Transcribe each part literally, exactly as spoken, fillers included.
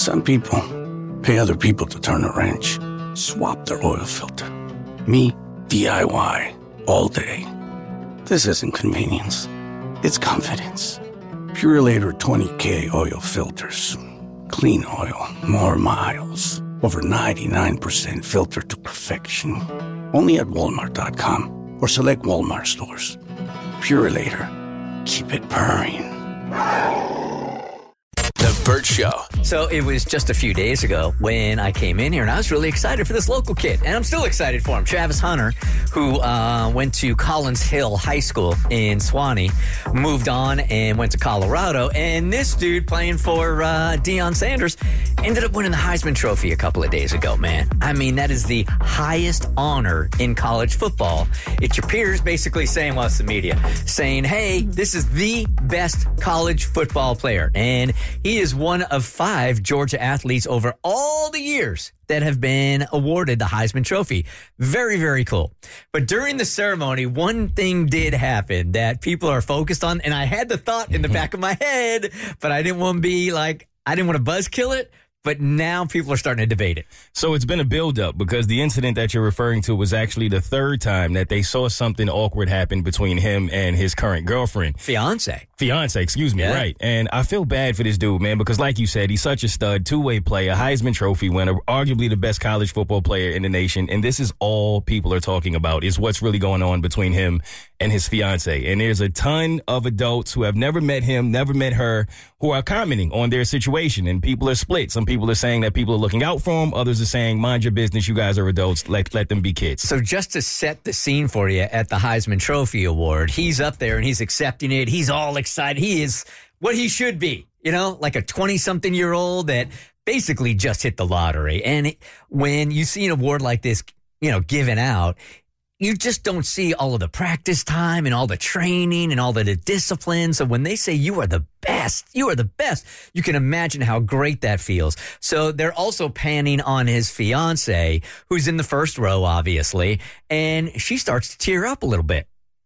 Some people pay other people to turn a wrench, swap their oil filter. Me, D I Y, all day. This isn't convenience. It's confidence. Purelator twenty K oil filters. Clean oil, more miles. Over ninety-nine percent filtered to perfection. Only at Walmart dot com or select Walmart stores. Purelator. Keep it purring. The Burt Show. So it was just a few days ago when I came in here, and I was really excited for this local kid, and I'm still excited for him. Travis Hunter, who uh, went to Collins Hill High School in Suwanee, moved on and went to Colorado, and this dude playing for uh, Deion Sanders ended up winning the Heisman Trophy a couple of days ago, man. I mean, that is the highest honor in college football. It's your peers basically saying, well, it's the media, saying, hey, this is the best college football player, and he is one of five Georgia athletes over all the years that have been awarded the Heisman Trophy. Very, very cool. But during the ceremony, one thing did happen that people are focused on, and I had the thought in the back of my head, but I didn't want to be like, I didn't want to buzzkill it. But now people are starting to debate it. So it's been a buildup because the incident that you're referring to was actually the third time that they saw something awkward happen between him and his current girlfriend. Fiance. Fiance, excuse me, yeah. right. And I feel bad for this dude, man, because like you said, he's such a stud, two-way player, Heisman Trophy winner, arguably the best college football player in the nation. And this is all people are talking about is what's really going on between him and his fiance. And there's a ton of adults who have never met him, never met her, who are commenting on their situation. And people are split. Some people are saying that people are looking out for him. Others are saying, mind your business. You guys are adults. Let, let them be kids. So just to set the scene for you at the Heisman Trophy Award, he's up there and he's accepting it. He's all excited. He is what he should be, you know, like a twenty-something-year-old that basically just hit the lottery. And when you see an award like this, you know, given out, you just don't see all of the practice time and all the training and all the, the discipline. So when they say you are the best, you are the best, you can imagine how great that feels. So they're also panning on his fiance, who's in the first row, obviously, and she starts to tear up a little bit.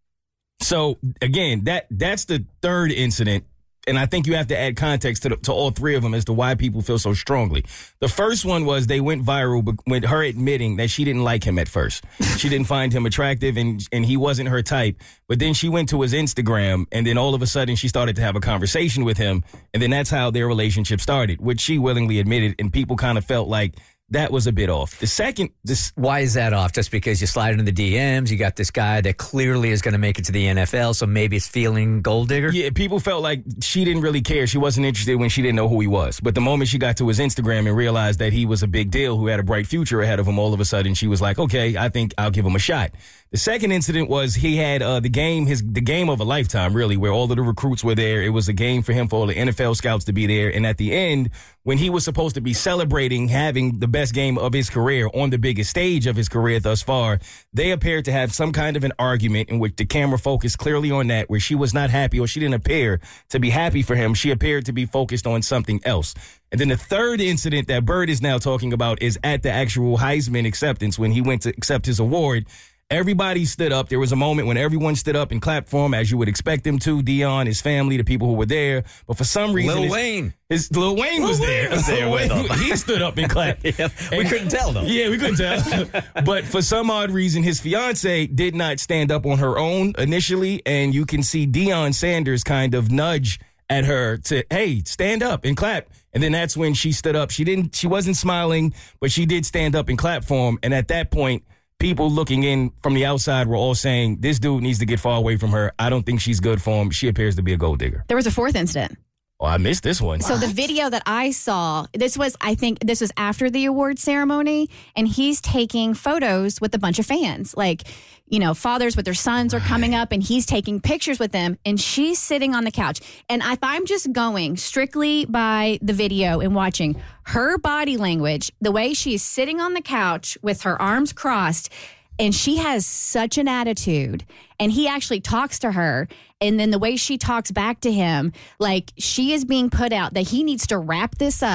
So, again, that that's the third incident, and I think you have to add context to, the, to all three of them as to why people feel so strongly. The first one was they went viral with her admitting that she didn't like him at first. She didn't find him attractive, and, and he wasn't her type. But then she went to his Instagram, and then all of a sudden she started to have a conversation with him, and then that's how their relationship started, which she willingly admitted, and people kind of felt like that was a bit off. The second, this why is that off? Just because you slide into the D Ms, you got this guy that clearly is going to make it to the N F L, so maybe it's feeling gold digger? Yeah, people felt like she didn't really care. She wasn't interested when she didn't know who he was. But the moment she got to his Instagram and realized that he was a big deal who had a bright future ahead of him, all of a sudden she was like, okay, I think I'll give him a shot. The second incident was he had uh, the game, his the game of a lifetime, really, where all of the recruits were there. It was a game for him, for all the N F L scouts to be there. And at the end, when he was supposed to be celebrating having the best game of his career on the biggest stage of his career thus far, they appeared to have some kind of an argument in which the camera focused clearly on that, where she was not happy, or she didn't appear to be happy for him. She appeared to be focused on something else. And then the third incident that Bird is now talking about is at the actual Heisman acceptance when he went to accept his award. Everybody stood up. There was a moment when everyone stood up and clapped for him, as you would expect them to. Deion, his family, the people who were there. But for some reason, Lil his, Wayne, his Lil Wayne Lil was Wayne there. was there with him. He stood up and clapped. Yeah, we and, couldn't tell though. Yeah, we couldn't tell. But for some odd reason, his fiance did not stand up on her own initially, and you can see Deion Sanders kind of nudge at her to, hey, stand up and clap. And then that's when she stood up. She didn't. She wasn't smiling, but she did stand up and clap for him. And at that point, people looking in from the outside were all saying, this dude needs to get far away from her. I don't think she's good for him. She appears to be a gold digger. There was a fourth incident. Oh, I missed this one. So the video that I saw, this was, I think, this was after the award ceremony, and he's taking photos with a bunch of fans. Like, you know, fathers with their sons are coming up, and he's taking pictures with them, and she's sitting on the couch. And if I'm just going strictly by the video and watching her body language, the way she's sitting on the couch with her arms crossed, and she has such an attitude, and he actually talks to her, and then the way she talks back to him, like she is being put out that he needs to wrap this up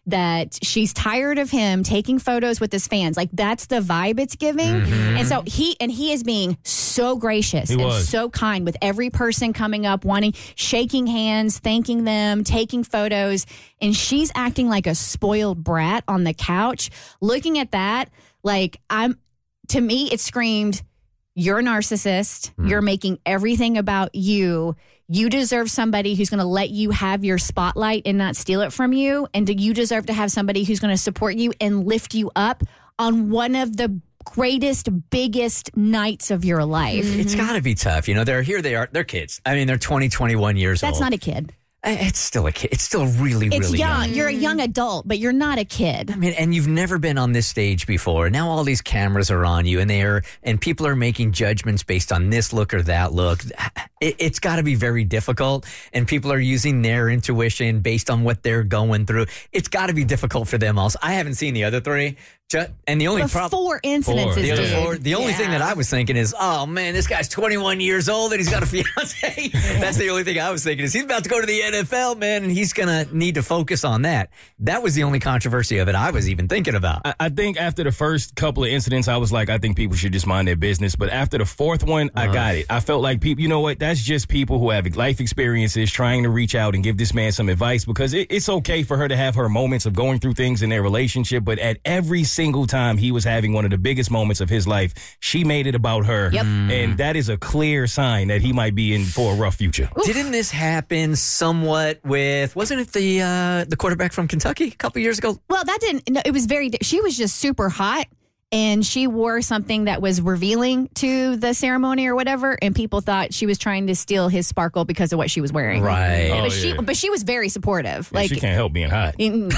that she's tired of him taking photos with his fans. Like, that's the vibe it's giving. Mm-hmm. And so he and he is being so gracious he and was. so kind with every person coming up, wanting, shaking hands, thanking them, taking photos. And she's acting like a spoiled brat on the couch. Looking at that, like, I'm, to me, it screamed, you're a narcissist. Mm. You're making everything about you. You deserve somebody who's going to let you have your spotlight and not steal it from you. And you deserve to have somebody who's going to support you and lift you up on one of the greatest, biggest nights of your life. Mm-hmm. It's got to be tough. You know, they're here, they are, they're kids. I mean, they're twenty, twenty-one years That's old. That's not a kid. It's still a kid. It's still really, it's really young. young. You're a young adult, but you're not a kid. I mean, and you've never been on this stage before. Now all these cameras are on you, and they are, and people are making judgments based on this look or that look. It, it's got to be very difficult, and people are using their intuition based on what they're going through. It's got to be difficult for them also. I haven't seen the other three. And the only problem, four incidences. Four. The, dude. four, the only yeah. thing that I was thinking is, oh man, this guy's twenty-one years old and he's got a fiance. That's the only thing I was thinking is he's about to go to the N F L, man, and he's gonna need to focus on that. That was the only controversy of it I was even thinking about. I, I think after the first couple of incidents, I was like, I think people should just mind their business. But after the fourth one, uh-huh. I got it. I felt like people, you know what? That's just people who have life experiences trying to reach out and give this man some advice, because it, it's okay for her to have her moments of going through things in their relationship, but at every single time he was having one of the biggest moments of his life, she made it about her. Yep. And that is a clear sign that he might be in for a rough future. Oof. Didn't this happen somewhat with, wasn't it the uh, the quarterback from Kentucky a couple years ago? Well, that didn't, no, it was very, she was just super hot. And she wore something that was revealing to the ceremony or whatever, and people thought she was trying to steal his sparkle because of what she was wearing. Right. Oh, but yeah. she, but she was very supportive. Yeah, like she can't help being hot.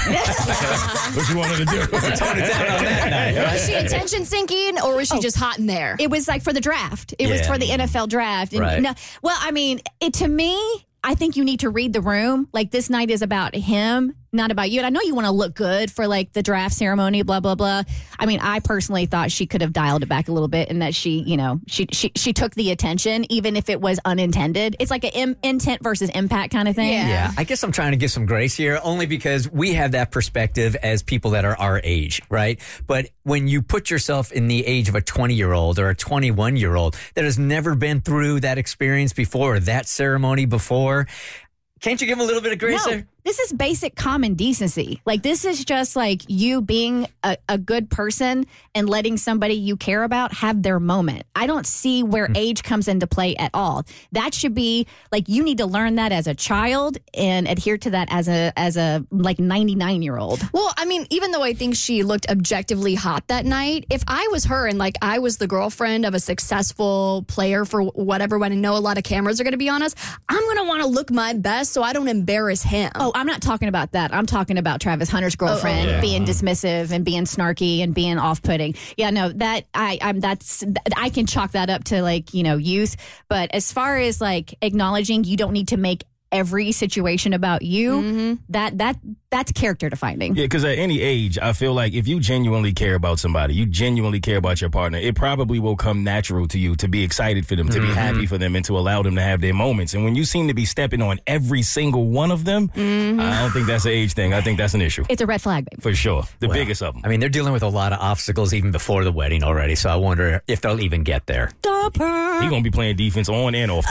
What you wanted to do? Tone it down on that night. Right? Was she attention sinking, or was she oh, just hot in there? It was like for the draft. It yeah. was for the N F L draft. And right. no, well, I mean, it to me, I think you need to read the room. Like, this night is about him, not about you. And I know you want to look good for like the draft ceremony, blah, blah, blah. I mean, I personally thought she could have dialed it back a little bit, and that she, you know, she she she took the attention, even if it was unintended. It's like an im- intent versus impact kind of thing. Yeah. yeah. I guess I'm trying to give some grace here, only because we have that perspective as people that are our age, right? But when you put yourself in the age of a twenty-year-old or a twenty-one-year-old that has never been through that experience before, or that ceremony before, can't you give them a little bit of grace No, there? this is basic common decency. Like, this is just like you being a, a good person and letting somebody you care about have their moment. I don't see where mm. age comes into play at all. That should be like, you need to learn that as a child and adhere to that as a as a like ninety-nine year old. Well, I mean, even though I think she looked objectively hot that night, if I was her and like I was the girlfriend of a successful player for whatever, when I know a lot of cameras are going to be on us, I'm going to want to look my best so I don't embarrass him. Oh, I'm not talking about that. I'm talking about Travis Hunter's girlfriend oh, yeah. being dismissive and being snarky and being off-putting. Yeah, no, that I, I'm that's I can chalk that up to like, you know, youth. But as far as like acknowledging you don't need to make every situation about you, mm-hmm. that that that's character defining. Yeah, because at any age, I feel like if you genuinely care about somebody, you genuinely care about your partner, it probably will come natural to you to be excited for them, to mm-hmm. be happy for them, and to allow them to have their moments. And when you seem to be stepping on every single one of them, mm-hmm. I don't think that's an age thing. I think that's an issue. It's a red flag, baby. For sure. The well, biggest of them. I mean, they're dealing with a lot of obstacles even before the wedding already, so I wonder if they'll even get there. Stop her. He's going to be playing defense on and off the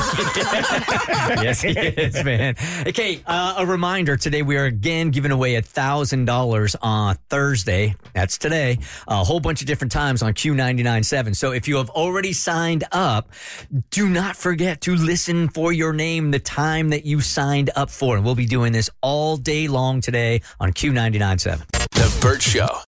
field. Yes, he is, man. Okay, uh, a reminder, today we are again giving away one thousand dollars on Thursday. That's today. A whole bunch of different times on Q ninety-nine point seven. So if you have already signed up, do not forget to listen for your name the time that you signed up for. And we'll be doing this all day long today on Q ninety-nine point seven. The Burt Show.